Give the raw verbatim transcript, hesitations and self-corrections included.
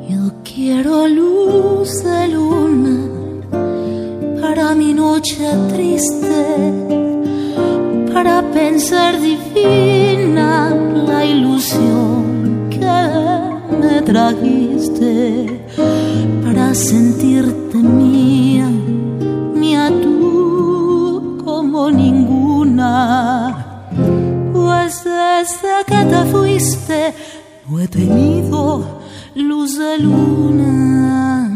Yo quiero luz de luna para mi noche triste, para pensar divina la ilusión que me trajiste, para sentirte mía, mía tú como ninguna. Pues desde que te fuiste no he tenido luz de luna.